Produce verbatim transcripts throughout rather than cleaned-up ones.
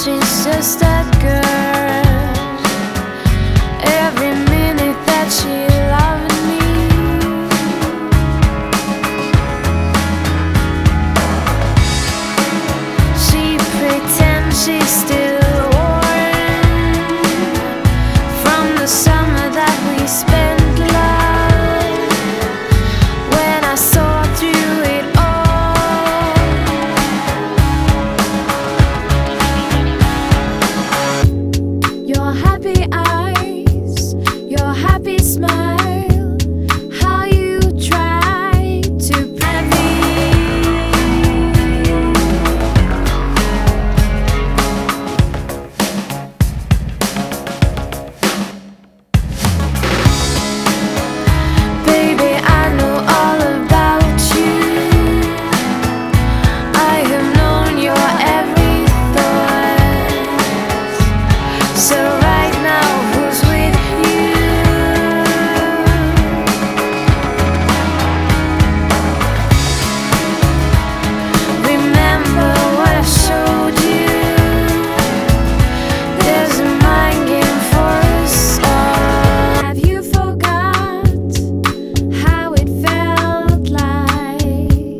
she's just that girl. Every minute that she loved me, she pretends she's still warm from the summer that we spent love. When I saw through it all, your happy eyes, your happy smile, how you try to prevent me. Baby, I know all about you. I have known your every thought. So right now, who's with you? Remember what I showed you. There's a mind game for us all. Have you forgot how it felt like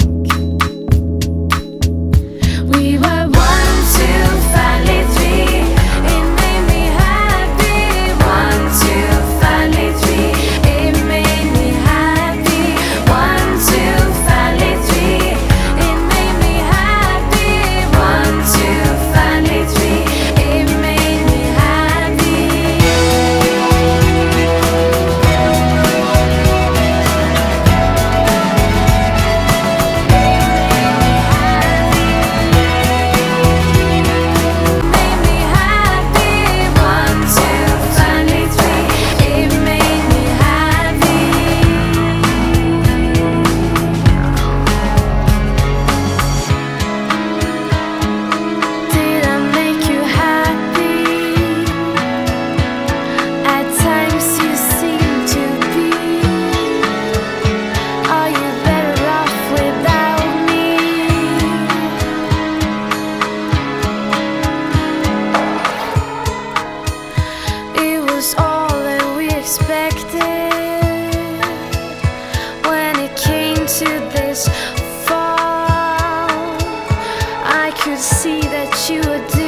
we were one, two, finally three? It made me happy. One, two, finally three. It made me happy. One, two, finally three. It made me happy. One, two, finally three. It made me happy. Made me happy. One, two, finally three. It made me happy. Did I make you happy? At times you seem to be. Are you better off without me? It was all that we expected when it came to this fall. I could see that you were